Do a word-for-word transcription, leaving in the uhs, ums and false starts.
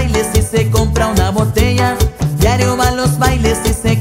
bailes y se compra una botella. Diario va a los bailes y se